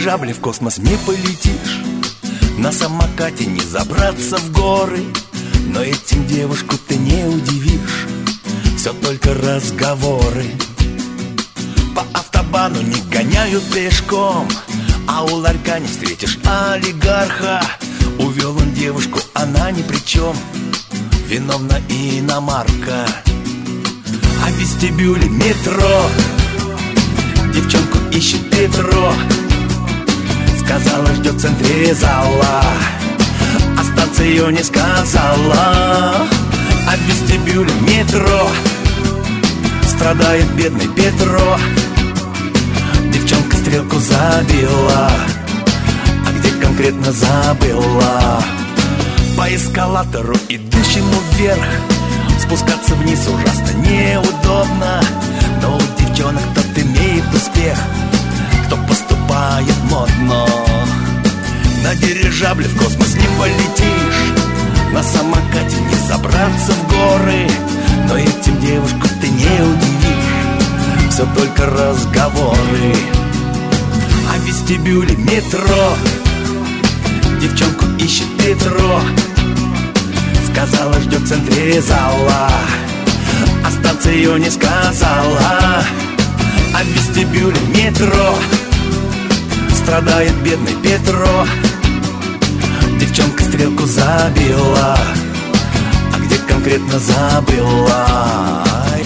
дирижабле в космос не полетишь, на самокате не забраться в горы, но этим девушку ты не удивишь. Все только разговоры. По автобану не гоняют пешком, а у ларька не встретишь олигарха. Увел он девушку, она ни при чем, виновна иномарка. А в вестибюле метро девчонку ищет Петро. Сказала, ждет в центре зала, а станцию не сказала. А в вестибюле метро страдает бедный Петро. Девчонка стрелку забила, а где конкретно забыла. По эскалатору, идущему вверх, спускаться вниз ужасно неудобно. Но у девчонок тот имеет успех, кто поступает модно. На дирижабле в космос не полетишь, на самокате не забраться в горы, но этим девушку ты не удивишь. Все только разговоры. А в вестибюле метро девчонку ищет Петро. Сказала, ждет в центре зала, а станцию не сказала. А в вестибюле метро страдает бедный Петро. Девчонка стрелку забила, а где конкретно забыла.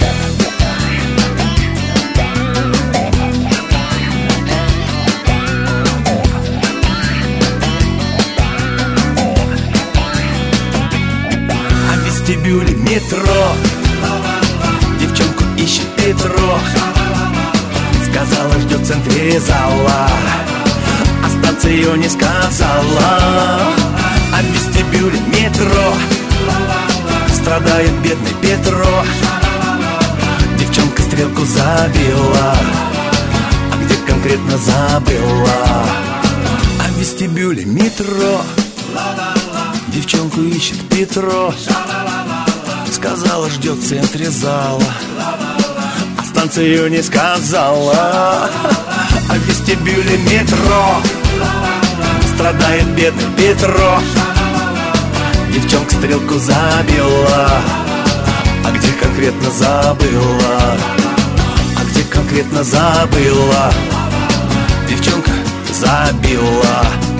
А в вестибюле метро девчонку ищет Петро. Сказала, ждет в центре зала, а станцию не сказала. А в вестибюле метро страдает бедный Петро. Девчонка стрелку забила, а где конкретно забыла. А в вестибюле метро девчонку ищет Петро. Сказала, ждет в центре зала, а станцию не сказала. А в вестибюле метро страдает бедный Петро. Девчонка стрелку забила, а где конкретно забыла. А где конкретно забыла. Девчонка забила.